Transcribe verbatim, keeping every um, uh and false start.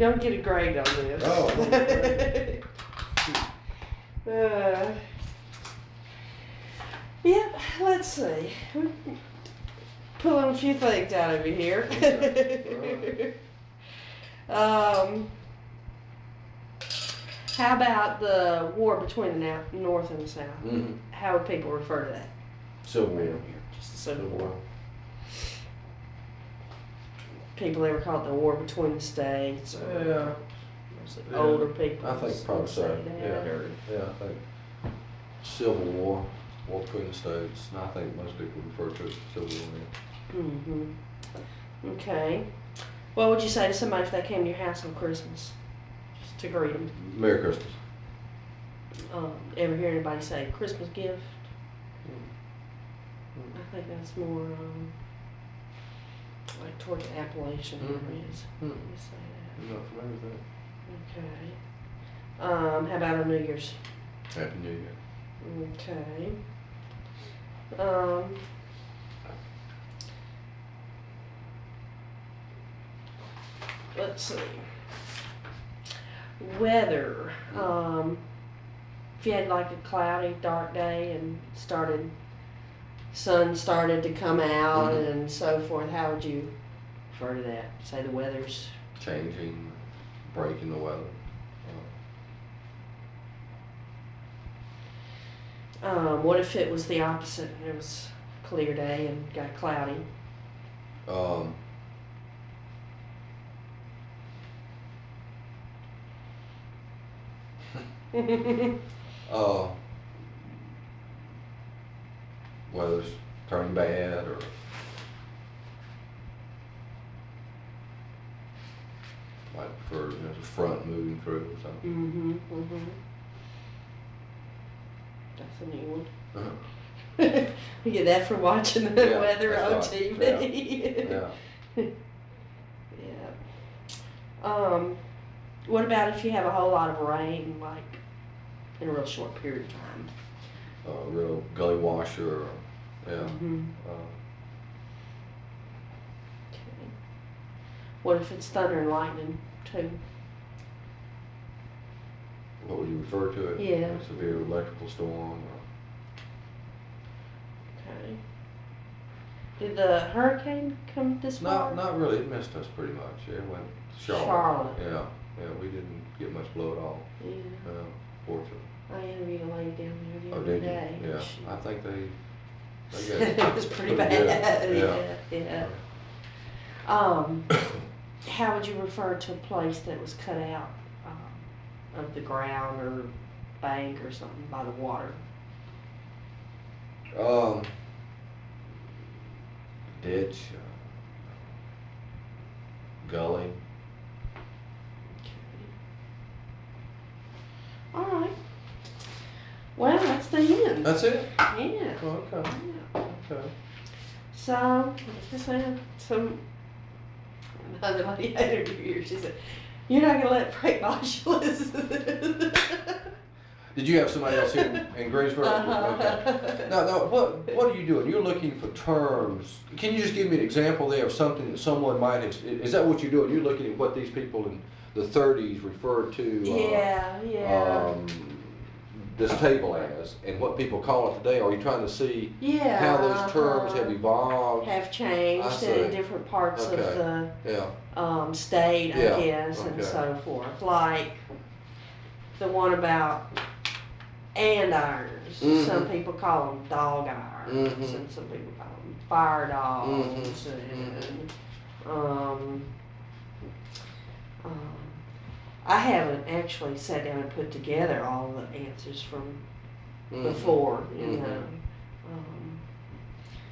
Don't get a grade on this. Oh. uh, yeah, let's see. We're pulling a few things out over here. Okay. um, how about the war between the na- North and the South? Mm-hmm. How would people refer to that? Civil War. Just the Civil War. People ever call it the war between the states? Or Yeah. yeah. Older people. I think probably so. That, Yeah. or, Yeah, I think Civil War, war between the states, and I think most people refer to it as Civil War. mm-hmm. Okay. What would you say to somebody if they came to your house on Christmas? Just to greet them. Merry Christmas. Um, ever hear anybody say Christmas gift? Mm-hmm. I think that's more um, like towards the Appalachian Mm-hmm. areas. Mm-hmm. You say that. I'm not familiar with Okay. Um, how about on New Year's? that. Happy New Year. Okay. Um, let's see. Weather. Um, if you had like a cloudy, dark day and started, sun started to come out Mhm. and so forth, how would you refer to that? Say the weather's Changing, breaking the weather. Um, what if it was the opposite? It was a clear day and got cloudy. Um, uh, weather's turning bad, or like for you know, there's a front moving through or something. Mm-hmm. Mm-hmm. That's a new one. Uh-huh. You get that from watching the Yeah, weather that's on right. T V. Yeah. Yeah. Um, what about if you have a whole lot of rain, like in a real short period of time? A real gully washer. Or, yeah. Mm-hmm. Uh, Okay. What if it's thunder and lightning too? what would you refer to it? Yeah. A severe electrical storm. Or, Okay. Did the hurricane come this far? not not really. It missed us pretty much. It went to Charlotte. Charlotte. Yeah. Yeah. We didn't get much blow at all. Yeah. Uh, fortunately. I interviewed a lady down there the Oh, other did you? day. Yeah. She- I think they. they got it was pretty good. bad. Yeah. Yeah, yeah. Um, how would you refer to a place that was cut out um, of the ground or bank or something by the water? Um. Ditch. Uh, gully. All right. Well, that's the end. That's it. Yeah. Oh, okay. Yeah. Okay. So, just had some another lady I interviewed here. She said, "You're not gonna let Frank Bosch listen." Did you have somebody else here in Greensboro? Uh-huh. Okay. Now, now, what what are you doing? You're looking for terms. Can you just give me an example there of something that someone might have? Is that what you're doing? You're looking at what these people in the thirties referred to. Uh, Yeah, yeah. Um, this table as, and what people call it today. Are you trying to see Yeah. how those terms uh-huh. have evolved? have I changed see. in different parts Okay. of the Yeah. um, state, I Yeah, guess, and okay. so forth. Like the one about andirons. Mhm. Some people call them dog irons, Mhm. and some people call them fire dogs. Mhm. And um, um, I haven't actually sat down and put together all the answers from Mhm. before, you Mhm. know. Um,